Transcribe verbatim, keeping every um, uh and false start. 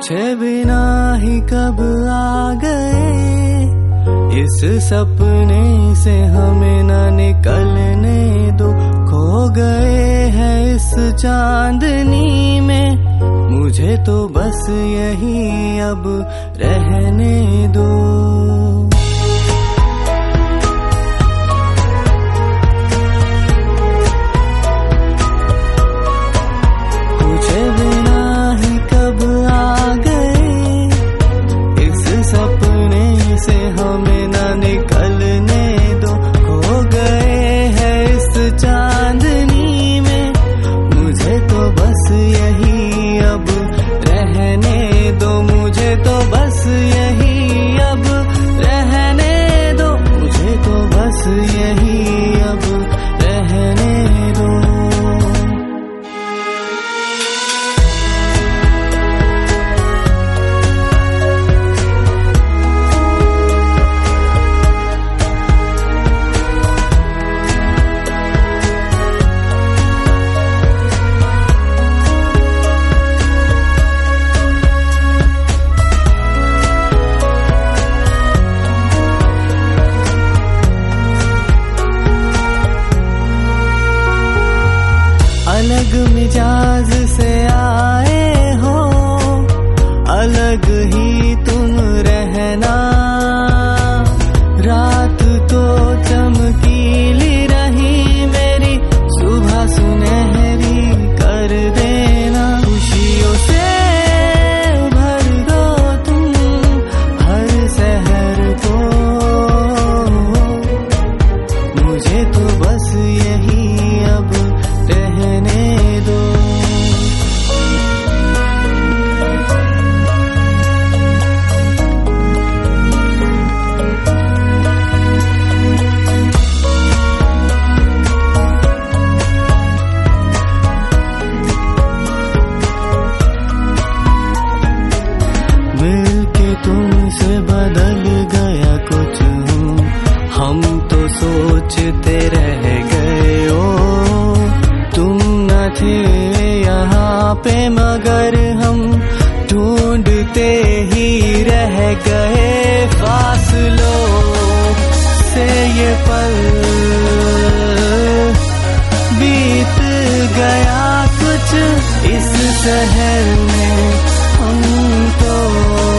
पूछे बिना ही कब आ गए, इस सपने से हमें न निकलने दो। खो गए हैं इस चांदनी में, मुझे तो बस यही अब रहने दो। पूछे बिना ही कब आ गए, इस सपने से हमें न निकलने दो। खो गए हैं इस चांदनी में, मुझे तो बस यही अब रहने दो। मुझे तो बस यही अब रहने दो। मुझे तो बस यही अब रहने दो। अलग मिजाज से आए हो, अलग ही तुम रहना। रात तो चमकीली रही मेरी, सुबह सुनहरी कर देना। खुशियों से भर दो तुम हर शहर को, मुझे तो बस यही अब रहने दो। मिलके तुमसे बदल गया कुछ हूँ, हम तो सोचते रह गए ओ। तुम न थे यहाँ पे मगर हम ढूंढते ही रह गए। फासलों से ये पल बीत गया कुछ इस शहर में, हम तो